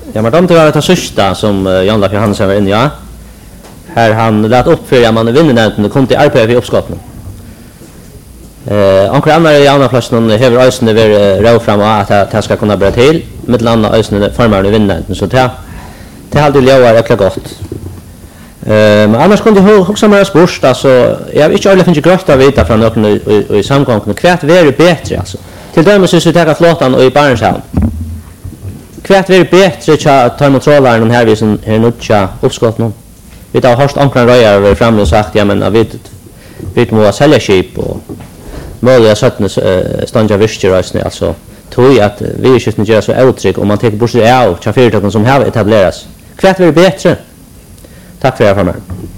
Ja, men de tar sista som Jan Leif Johansen var inne, ja. Här han lät upp för att man vinner nämnden och kom till arbeta vid uppskotten. Ankor andra i andra platsen har ösnen varit råd fram att det ska kunna bli till. Med landa ösnen formar nu vinner nämnden. Så det hade ju jävla gott. Men annars kunde jag också mer spurs. Alltså, jag har inte alla finns grönt att veta från någon i samgången. Kvärt är bättre alltså. Till dömes så tar flottan och i Barnshavn. Kvärt är bättre att ta motorlaren här vid som är nutcha uppskotten. Vi har hört ankran röjar fram och sagt ja men vi må sälja skip och möjliga sätten stanja vischerösning alltså tror att vi skiften gör så uttryck om man tar bort det av företagen som har etablerats. Kvärt är bättre. Tack för er för mig.